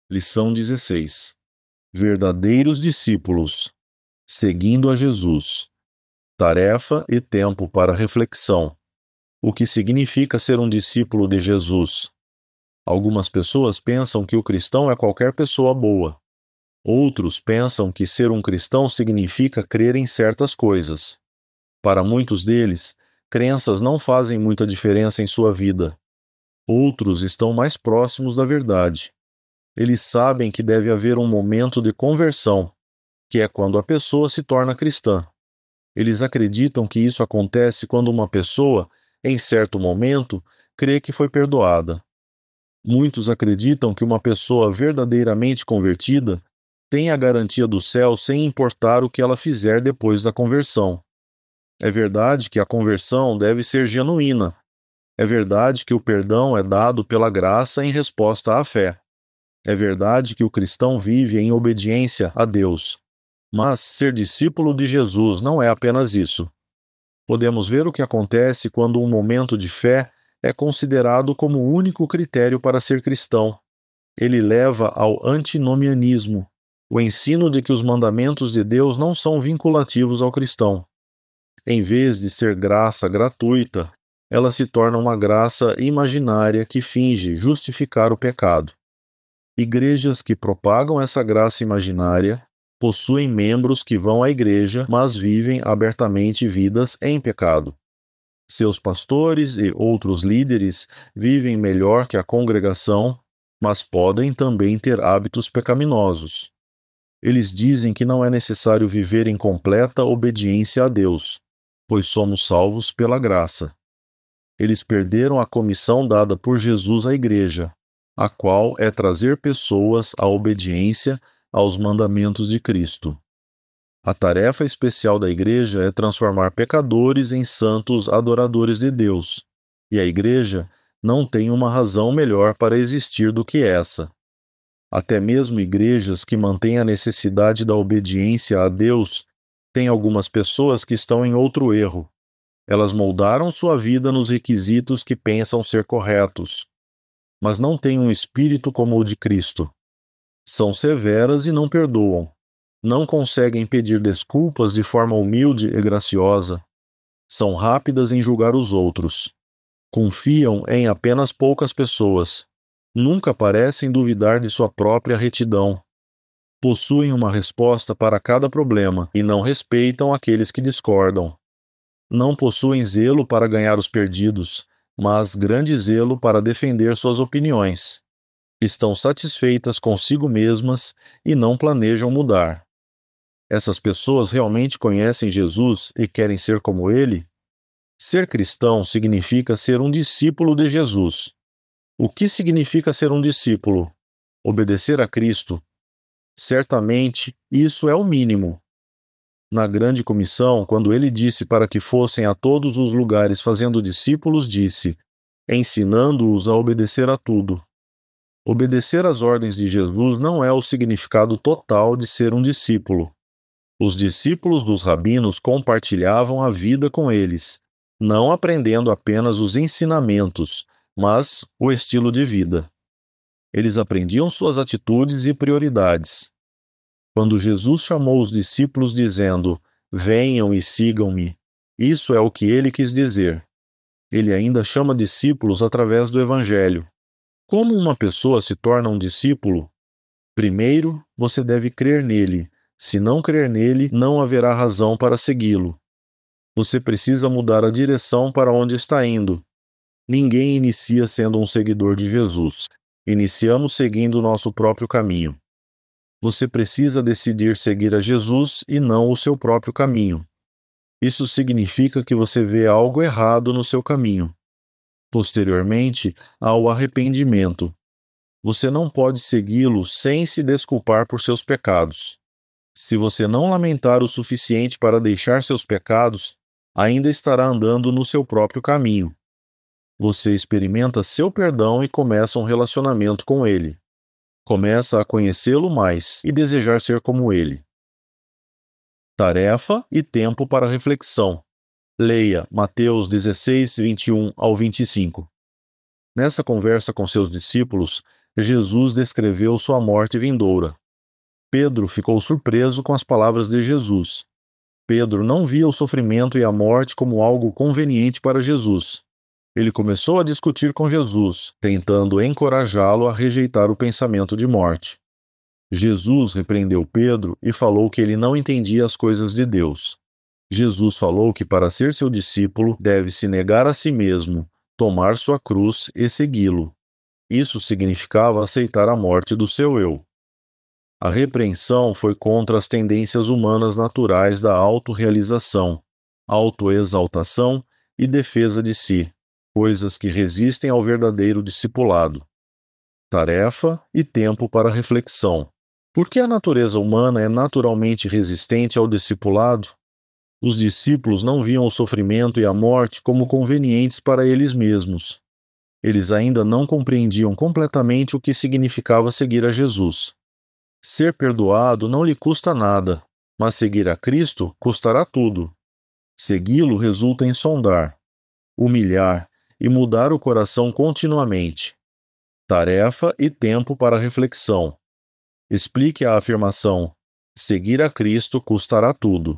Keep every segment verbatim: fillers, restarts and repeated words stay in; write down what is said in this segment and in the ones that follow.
Lição dezesseis. Verdadeiros discípulos, seguindo a Jesus. Tarefa e tempo para reflexão. O que significa ser um discípulo de Jesus? Algumas pessoas pensam que o cristão é qualquer pessoa boa. Outros pensam que ser um cristão significa crer em certas coisas. Para muitos deles, crenças não fazem muita diferença em sua vida. Outros estão mais próximos da verdade. Eles sabem que deve haver um momento de conversão, que é quando a pessoa se torna cristã. Eles acreditam que isso acontece quando uma pessoa, em certo momento, crê que foi perdoada. Muitos acreditam que uma pessoa verdadeiramente convertida tem a garantia do céu sem importar o que ela fizer depois da conversão. É verdade que a conversão deve ser genuína. É verdade que o perdão é dado pela graça em resposta à fé. É verdade que o cristão vive em obediência a Deus. Mas ser discípulo de Jesus não é apenas isso. Podemos ver o que acontece quando um momento de fé é considerado como o único critério para ser cristão. Ele leva ao antinomianismo, o ensino de que os mandamentos de Deus não são vinculativos ao cristão. Em vez de ser graça gratuita, ela se torna uma graça imaginária que finge justificar o pecado. Igrejas que propagam essa graça imaginária possuem membros que vão à igreja, mas vivem abertamente vidas em pecado. Seus pastores e outros líderes vivem melhor que a congregação, mas podem também ter hábitos pecaminosos. Eles dizem que não é necessário viver em completa obediência a Deus, pois somos salvos pela graça. Eles perderam a comissão dada por Jesus à igreja, a qual é trazer pessoas à obediência aos mandamentos de Cristo. A tarefa especial da igreja é transformar pecadores em santos adoradores de Deus, e a igreja não tem uma razão melhor para existir do que essa. Até mesmo igrejas que mantêm a necessidade da obediência a Deus têm algumas pessoas que estão em outro erro. Elas moldaram sua vida nos requisitos que pensam ser corretos, mas não têm um espírito como o de Cristo. São severas e não perdoam. Não conseguem pedir desculpas de forma humilde e graciosa. São rápidas em julgar os outros. Confiam em apenas poucas pessoas. Nunca parecem duvidar de sua própria retidão. Possuem uma resposta para cada problema e não respeitam aqueles que discordam. Não possuem zelo para ganhar os perdidos, mas grande zelo para defender suas opiniões. Estão satisfeitas consigo mesmas e não planejam mudar. Essas pessoas realmente conhecem Jesus e querem ser como ele? Ser cristão significa ser um discípulo de Jesus. O que significa ser um discípulo? Obedecer a Cristo. Certamente, isso é o mínimo. Na grande comissão, quando ele disse para que fossem a todos os lugares fazendo discípulos, disse, ensinando-os a obedecer a tudo. Obedecer às ordens de Jesus não é o significado total de ser um discípulo. Os discípulos dos rabinos compartilhavam a vida com eles, não aprendendo apenas os ensinamentos, mas o estilo de vida. Eles aprendiam suas atitudes e prioridades. Quando Jesus chamou os discípulos dizendo, venham e sigam-me, isso é o que ele quis dizer. Ele ainda chama discípulos através do Evangelho. Como uma pessoa se torna um discípulo? Primeiro, você deve crer nele. Se não crer nele, não haverá razão para segui-lo. Você precisa mudar a direção para onde está indo. Ninguém inicia sendo um seguidor de Jesus. Iniciamos seguindo o nosso próprio caminho. Você precisa decidir seguir a Jesus e não o seu próprio caminho. Isso significa que você vê algo errado no seu caminho. Posteriormente, há o arrependimento. Você não pode segui-lo sem se desculpar por seus pecados. Se você não lamentar o suficiente para deixar seus pecados, ainda estará andando no seu próprio caminho. Você experimenta seu perdão e começa um relacionamento com ele. Começa a conhecê-lo mais e desejar ser como ele. Tarefa e tempo para reflexão. Leia Mateus dezesseis, vinte e um ao vinte e cinco. Nessa conversa com seus discípulos, Jesus descreveu sua morte vindoura. Pedro ficou surpreso com as palavras de Jesus. Pedro não via o sofrimento e a morte como algo conveniente para Jesus. Ele começou a discutir com Jesus, tentando encorajá-lo a rejeitar o pensamento de morte. Jesus repreendeu Pedro e falou que ele não entendia as coisas de Deus. Jesus falou que para ser seu discípulo deve se negar a si mesmo, tomar sua cruz e segui-lo. Isso significava aceitar a morte do seu eu. A repreensão foi contra as tendências humanas naturais da autorrealização, autoexaltação e defesa de si, coisas que resistem ao verdadeiro discipulado. Tarefa e tempo para reflexão. Por que a natureza humana é naturalmente resistente ao discipulado? Os discípulos não viam o sofrimento e a morte como convenientes para eles mesmos. Eles ainda não compreendiam completamente o que significava seguir a Jesus. Ser perdoado não lhe custa nada, mas seguir a Cristo custará tudo. Segui-lo resulta em sondar, humilhar e mudar o coração continuamente. Tarefa e tempo para reflexão. Explique a afirmação: seguir a Cristo custará tudo.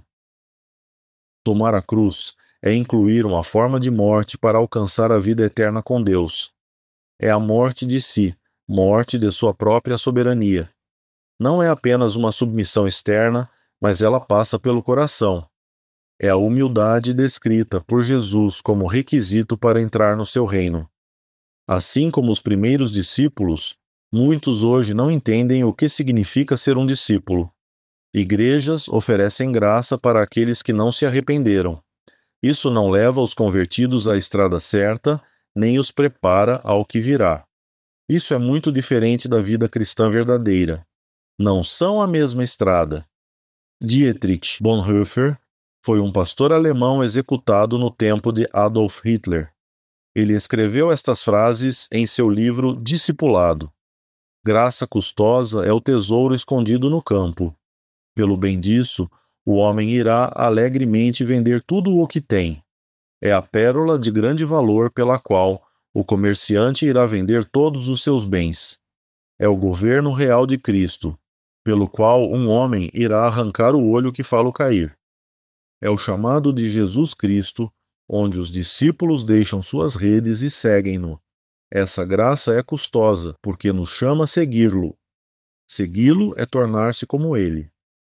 Tomar a cruz é incluir uma forma de morte para alcançar a vida eterna com Deus. É a morte de si, morte de sua própria soberania. Não é apenas uma submissão externa, mas ela passa pelo coração. É a humildade descrita por Jesus como requisito para entrar no seu reino. Assim como os primeiros discípulos, muitos hoje não entendem o que significa ser um discípulo. Igrejas oferecem graça para aqueles que não se arrependeram. Isso não leva os convertidos à estrada certa, nem os prepara ao que virá. Isso é muito diferente da vida cristã verdadeira. Não são a mesma estrada. Dietrich Bonhoeffer foi um pastor alemão executado no tempo de Adolf Hitler. Ele escreveu estas frases em seu livro Discipulado. Graça custosa é o tesouro escondido no campo. Pelo bem disso, o homem irá alegremente vender tudo o que tem. É a pérola de grande valor pela qual o comerciante irá vender todos os seus bens. É o governo real de Cristo, pelo qual um homem irá arrancar o olho que fala cair. É o chamado de Jesus Cristo, onde os discípulos deixam suas redes e seguem-no. Essa graça é custosa, porque nos chama a segui-lo. Segui-lo é tornar-se como ele.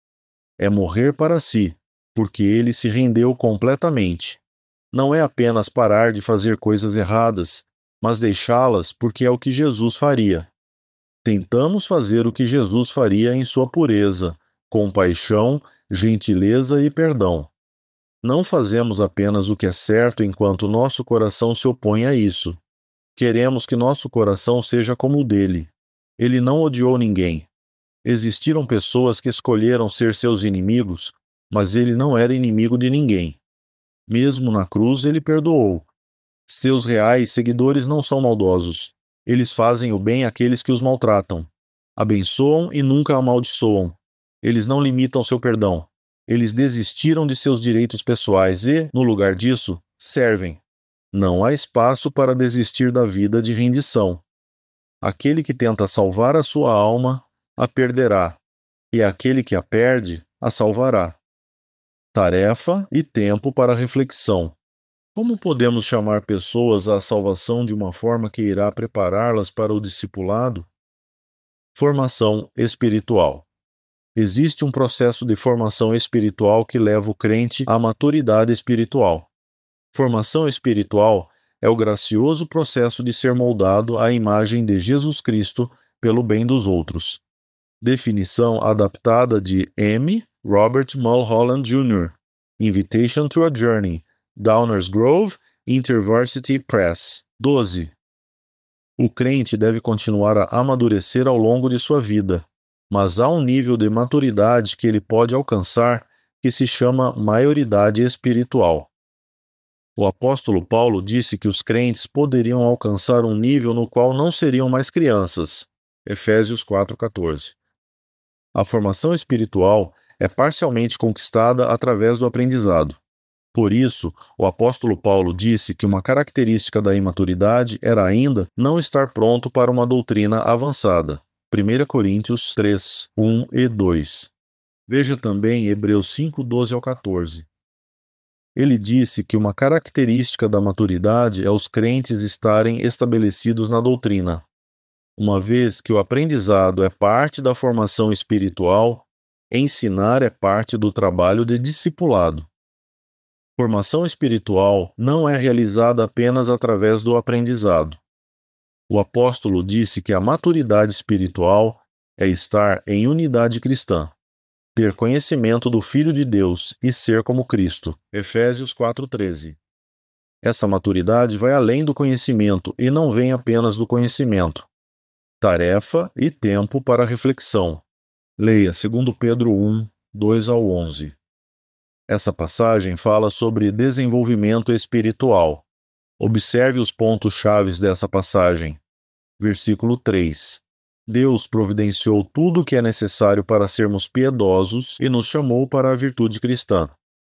É morrer para si, porque ele se rendeu completamente. Não é apenas parar de fazer coisas erradas, mas deixá-las porque é o que Jesus faria. Tentamos fazer o que Jesus faria em sua pureza, compaixão, gentileza e perdão. Não fazemos apenas o que é certo enquanto nosso coração se opõe a isso. Queremos que nosso coração seja como o dele. Ele não odiou ninguém. Existiram pessoas que escolheram ser seus inimigos, mas ele não era inimigo de ninguém. Mesmo na cruz, ele perdoou. Seus reais seguidores não são maldosos. Eles fazem o bem àqueles que os maltratam. Abençoam e nunca amaldiçoam. Eles não limitam seu perdão. Eles desistiram de seus direitos pessoais e, no lugar disso, servem. Não há espaço para desistir da vida de rendição. Aquele que tenta salvar a sua alma, a perderá, e aquele que a perde, a salvará. Tarefa e tempo para reflexão. Como podemos chamar pessoas à salvação de uma forma que irá prepará-las para o discipulado? Formação espiritual. Existe um processo de formação espiritual que leva o crente à maturidade espiritual. Formação espiritual é o gracioso processo de ser moldado à imagem de Jesus Cristo pelo bem dos outros. Definição adaptada de M. Robert Mulholland Júnior Invitation to a Journey, Downers Grove, InterVarsity Press. doze. O crente deve continuar a amadurecer ao longo de sua vida, mas há um nível de maturidade que ele pode alcançar que se chama maioridade espiritual. O apóstolo Paulo disse que os crentes poderiam alcançar um nível no qual não seriam mais crianças. Efésios quatro, quatorze. A formação espiritual é parcialmente conquistada através do aprendizado. Por isso, o apóstolo Paulo disse que uma característica da imaturidade era ainda não estar pronto para uma doutrina avançada. primeira Coríntios três, um e dois. Veja também Hebreus cinco, doze ao quatorze. Ele disse que uma característica da maturidade é os crentes estarem estabelecidos na doutrina. Uma vez que o aprendizado é parte da formação espiritual, ensinar é parte do trabalho de discipulado. Formação espiritual não é realizada apenas através do aprendizado. O apóstolo disse que a maturidade espiritual é estar em unidade cristã, ter conhecimento do Filho de Deus e ser como Cristo. Efésios quatro, treze. Essa maturidade vai além do conhecimento e não vem apenas do conhecimento. Tarefa e tempo para reflexão. Leia dois Pedro um, dois ao onze. Essa passagem fala sobre desenvolvimento espiritual. Observe os pontos-chave dessa passagem. Versículo três. Deus providenciou tudo o que é necessário para sermos piedosos e nos chamou para a virtude cristã.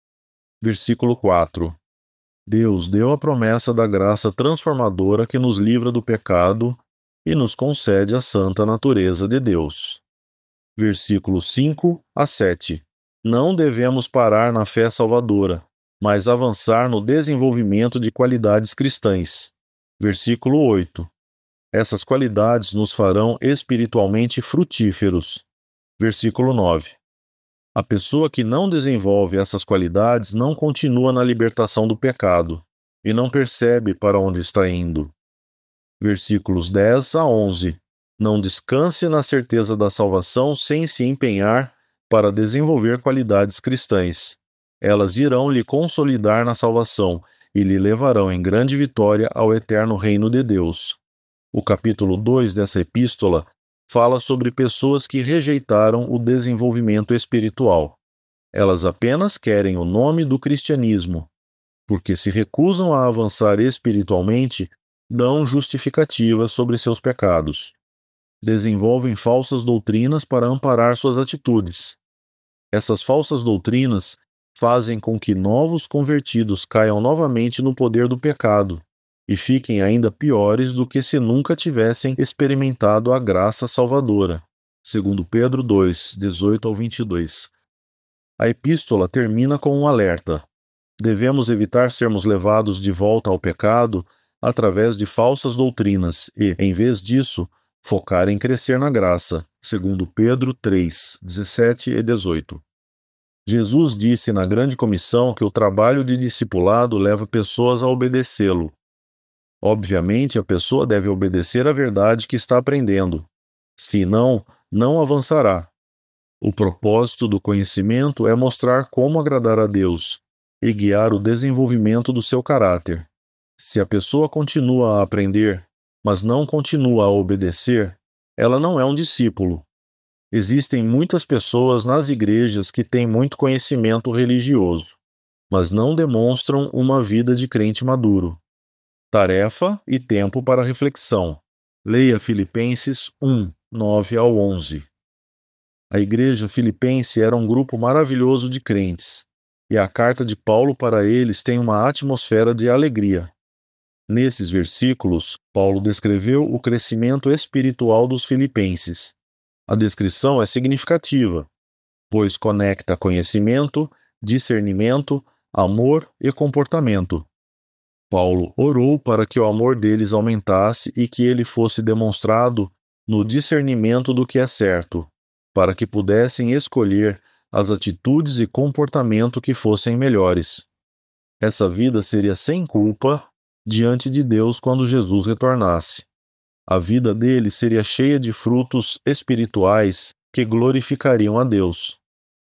Versículo quatro. Deus deu a promessa da graça transformadora que nos livra do pecado e nos concede a santa natureza de Deus. Versículos cinco a sete. Não devemos parar na fé salvadora, mas avançar no desenvolvimento de qualidades cristãs. Versículo oito. Essas qualidades nos farão espiritualmente frutíferos. Versículo nove. A pessoa que não desenvolve essas qualidades não continua na libertação do pecado e não percebe para onde está indo. Versículos dez a onze. Não descanse na certeza da salvação sem se empenhar para desenvolver qualidades cristãs. Elas irão lhe consolidar na salvação e lhe levarão em grande vitória ao eterno reino de Deus. O capítulo dois dessa epístola fala sobre pessoas que rejeitaram o desenvolvimento espiritual. Elas apenas querem o nome do cristianismo, porque se recusam a avançar espiritualmente, dão justificativas sobre seus pecados. Desenvolvem falsas doutrinas para amparar suas atitudes. Essas falsas doutrinas fazem com que novos convertidos caiam novamente no poder do pecado e fiquem ainda piores do que se nunca tivessem experimentado a graça salvadora. Segundo Pedro dois, dezoito ao vinte e dois. A epístola termina com um alerta. Devemos evitar sermos levados de volta ao pecado através de falsas doutrinas e, em vez disso, focar em crescer na graça. Segundo Pedro três, dezessete e dezoito. Jesus disse na grande comissão que o trabalho de discipulado leva pessoas a obedecê-lo. Obviamente, a pessoa deve obedecer à verdade que está aprendendo. Se não, não avançará. O propósito do conhecimento é mostrar como agradar a Deus e guiar o desenvolvimento do seu caráter. Se a pessoa continua a aprender, mas não continua a obedecer, ela não é um discípulo. Existem muitas pessoas nas igrejas que têm muito conhecimento religioso, mas não demonstram uma vida de crente maduro. Tarefa e tempo para reflexão. Leia Filipenses um, nove ao onze. A igreja filipense era um grupo maravilhoso de crentes, e a carta de Paulo para eles tem uma atmosfera de alegria. Nesses versículos, Paulo descreveu o crescimento espiritual dos filipenses. A descrição é significativa, pois conecta conhecimento, discernimento, amor e comportamento. Paulo orou para que o amor deles aumentasse e que ele fosse demonstrado no discernimento do que é certo, para que pudessem escolher as atitudes e comportamento que fossem melhores. Essa vida seria sem culpa diante de Deus quando Jesus retornasse. A vida deles seria cheia de frutos espirituais que glorificariam a Deus.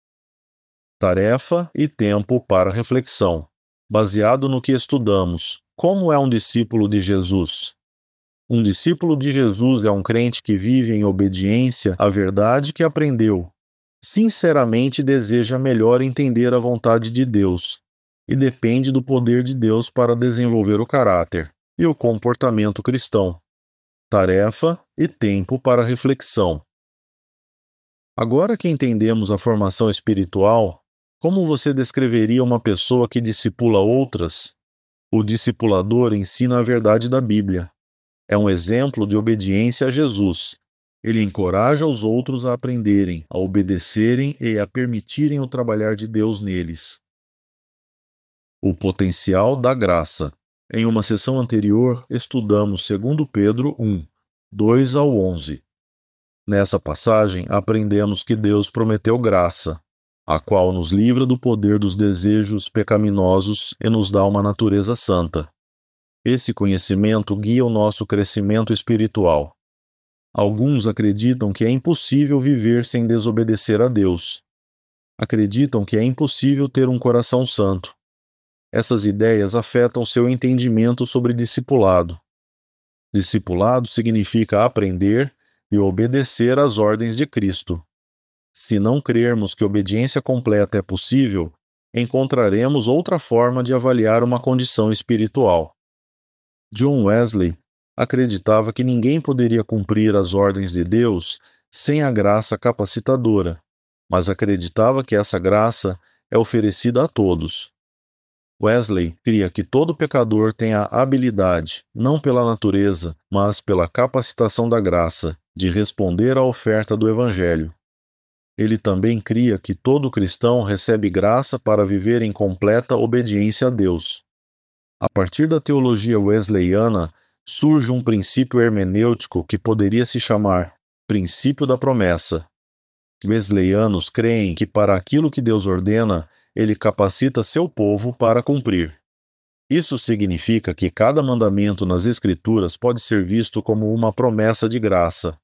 Tarefa e tempo para reflexão. Baseado no que estudamos, como é um discípulo de Jesus? Um discípulo de Jesus é um crente que vive em obediência à verdade que aprendeu. Sinceramente deseja melhor entender a vontade de Deus e depende do poder de Deus para desenvolver o caráter e o comportamento cristão. Tarefa e tempo para reflexão. Agora que entendemos a formação espiritual, Como você descreveria uma pessoa que discipula outras? O discipulador ensina a verdade da Bíblia. É um exemplo de obediência a Jesus. Ele encoraja os outros a aprenderem, a obedecerem e a permitirem o trabalhar de Deus neles. O potencial da graça. Em uma sessão anterior, estudamos segundo Pedro um, dois ao onze. Nessa passagem, aprendemos que Deus prometeu graça, a qual nos livra do poder dos desejos pecaminosos e nos dá uma natureza santa. Esse conhecimento guia o nosso crescimento espiritual. Alguns acreditam que é impossível viver sem desobedecer a Deus. Acreditam que é impossível ter um coração santo. Essas ideias afetam seu entendimento sobre discipulado. Discipulado significa aprender e obedecer às ordens de Cristo. Se não crermos que obediência completa é possível, encontraremos outra forma de avaliar uma condição espiritual. John Wesley acreditava que ninguém poderia cumprir as ordens de Deus sem a graça capacitadora, mas acreditava que essa graça é oferecida a todos. Wesley cria que todo pecador tem a habilidade, não pela natureza, mas pela capacitação da graça, de responder à oferta do Evangelho. Ele também cria que todo cristão recebe graça para viver em completa obediência a Deus. A partir da teologia wesleyana, surge um princípio hermenêutico que poderia se chamar princípio da promessa. Wesleyanos creem que para aquilo que Deus ordena, Ele capacita seu povo para cumprir. Isso significa que cada mandamento nas Escrituras pode ser visto como uma promessa de graça.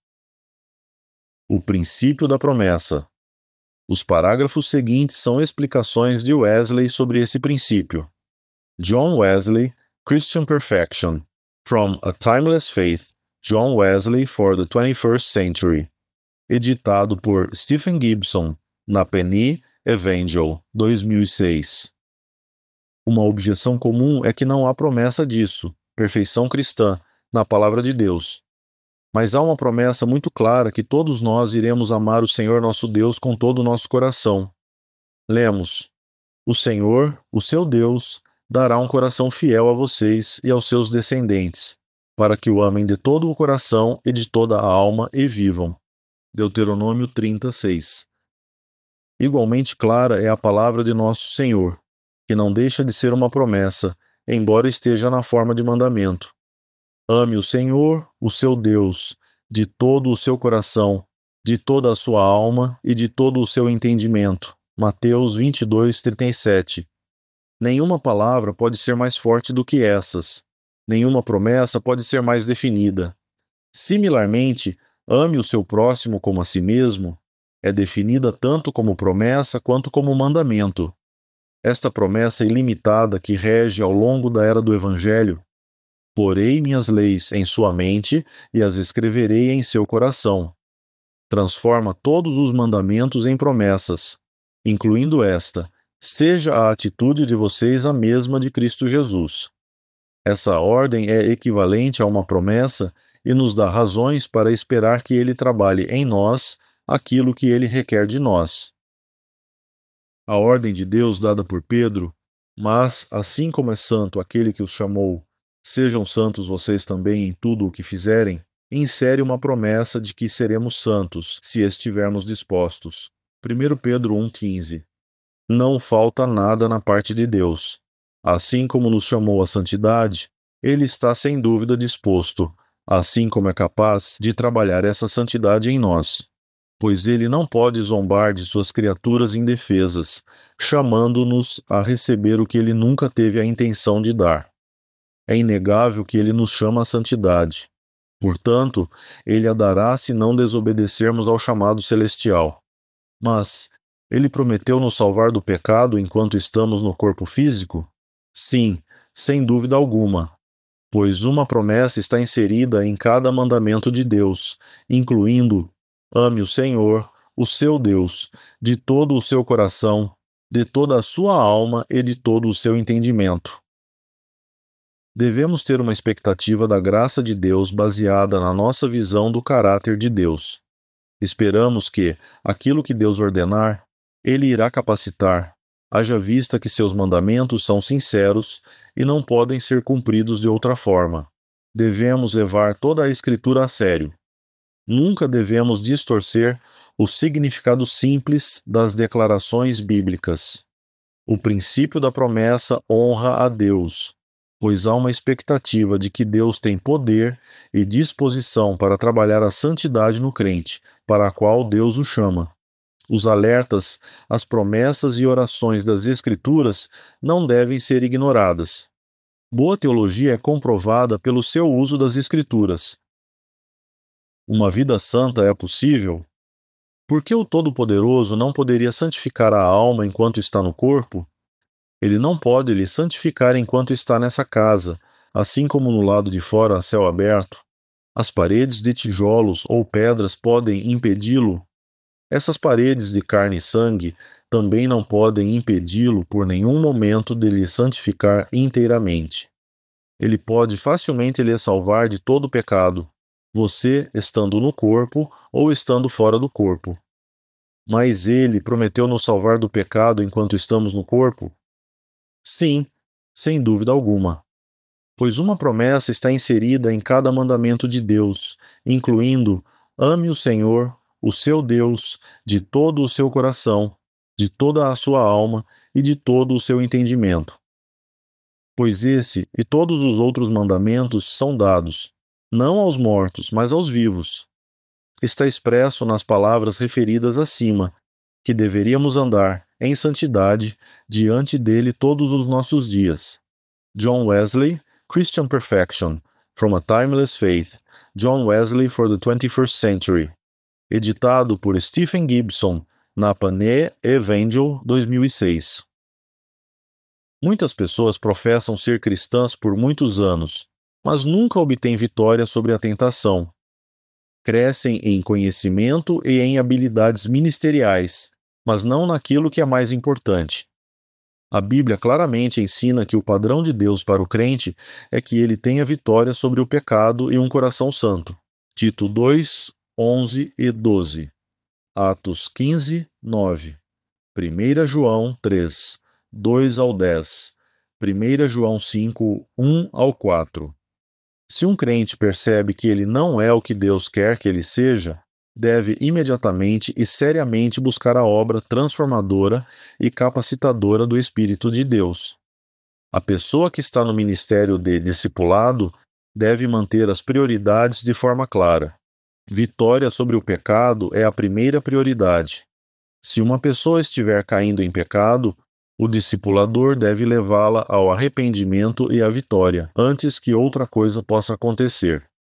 O princípio da promessa. Os parágrafos seguintes são explicações de Wesley sobre esse princípio. John Wesley, Christian Perfection. From a Timeless Faith, John Wesley for the twenty-first Century. Editado por Stephen Gibson, na Penny Evangel, dois mil e seis. Uma objeção comum é que não há promessa disso, perfeição cristã, na palavra de Deus. Mas há uma promessa muito clara que todos nós iremos amar o Senhor nosso Deus com todo o nosso coração. Lemos: O Senhor, o seu Deus, dará um coração fiel a vocês e aos seus descendentes, para que o amem de todo o coração e de toda a alma e vivam. Deuteronômio trinta, seis. Igualmente clara é a palavra de nosso Senhor, que não deixa de ser uma promessa, embora esteja na forma de mandamento. Ame o Senhor, o seu Deus, de todo o seu coração, de toda a sua alma e de todo o seu entendimento. Mateus vinte e dois, trinta e sete. Nenhuma palavra pode ser mais forte do que essas. Nenhuma promessa pode ser mais definida. Similarmente, ame o seu próximo como a si mesmo é definida tanto como promessa quanto como mandamento. Esta promessa ilimitada que rege ao longo da era do Evangelho: porei minhas leis em sua mente e as escreverei em seu coração. Transforma todos os mandamentos em promessas, incluindo esta: seja a atitude de vocês a mesma de Cristo Jesus. Essa ordem é equivalente a uma promessa e nos dá razões para esperar que Ele trabalhe em nós aquilo que Ele requer de nós. A ordem de Deus dada por Pedro: mas, assim como é santo aquele que os chamou, sejam santos vocês também em tudo o que fizerem, insere uma promessa de que seremos santos, se estivermos dispostos. primeiro Pedro um, quinze. Não falta nada na parte de Deus. Assim como nos chamou à santidade, Ele está sem dúvida disposto, assim como é capaz de trabalhar essa santidade em nós. Pois Ele não pode zombar de suas criaturas indefesas, chamando-nos a receber o que Ele nunca teve a intenção de dar. É inegável que Ele nos chama à santidade. Portanto, Ele a dará se não desobedecermos ao chamado celestial. Mas Ele prometeu nos salvar do pecado enquanto estamos no corpo físico? Sim, sem dúvida alguma, pois uma promessa está inserida em cada mandamento de Deus, incluindo: ame o Senhor, o seu Deus, de todo o seu coração, de toda a sua alma e de todo o seu entendimento. Devemos ter uma expectativa da graça de Deus baseada na nossa visão do caráter de Deus. Esperamos que, aquilo que Deus ordenar, Ele irá capacitar, haja vista que seus mandamentos são sinceros e não podem ser cumpridos de outra forma. Devemos levar toda a Escritura a sério. Nunca devemos distorcer o significado simples das declarações bíblicas. O princípio da promessa honra a Deus, pois há uma expectativa de que Deus tem poder e disposição para trabalhar a santidade no crente, para a qual Deus o chama. Os alertas, as promessas e orações das Escrituras não devem ser ignoradas. Boa teologia é comprovada pelo seu uso das Escrituras. Uma vida santa é possível? Por que o Todo-Poderoso não poderia santificar a alma enquanto está no corpo? Ele não pode lhe santificar enquanto está nessa casa, assim como no lado de fora a céu aberto. As paredes de tijolos ou pedras podem impedi-lo. Essas paredes de carne e sangue também não podem impedi-lo por nenhum momento de lhe santificar inteiramente. Ele pode facilmente lhe salvar de todo pecado, você estando no corpo ou estando fora do corpo. Mas ele prometeu nos salvar do pecado enquanto estamos no corpo? Sim, sem dúvida alguma. Pois uma promessa está inserida em cada mandamento de Deus, incluindo: ame o Senhor, o seu Deus, de todo o seu coração, de toda a sua alma e de todo o seu entendimento. Pois esse e todos os outros mandamentos são dados, não aos mortos, mas aos vivos. Está expresso nas palavras referidas acima, que deveríamos andar em santidade diante dele todos os nossos dias. John Wesley, Christian Perfection, From a Timeless Faith, John Wesley for the twenty-first Century. Editado por Stephen Gibson, na Panee Evangel dois mil e seis. Muitas pessoas professam ser cristãs por muitos anos, mas nunca obtêm vitória sobre a tentação. Crescem em conhecimento e em habilidades ministeriais, mas não naquilo que é mais importante. A Bíblia claramente ensina que o padrão de Deus para o crente é que ele tenha vitória sobre o pecado e um coração santo. Tito dois, onze e doze. Atos quinze, nove. primeira João três, dois ao dez. primeira João cinco, um ao quatro. Se um crente percebe que ele não é o que Deus quer que ele seja, deve imediatamente e seriamente buscar a obra transformadora e capacitadora do Espírito de Deus. A pessoa que está no ministério de discipulado deve manter as prioridades de forma clara. Vitória sobre o pecado é a primeira prioridade. Se uma pessoa estiver caindo em pecado, o discipulador deve levá-la ao arrependimento e à vitória, antes que outra coisa possa acontecer.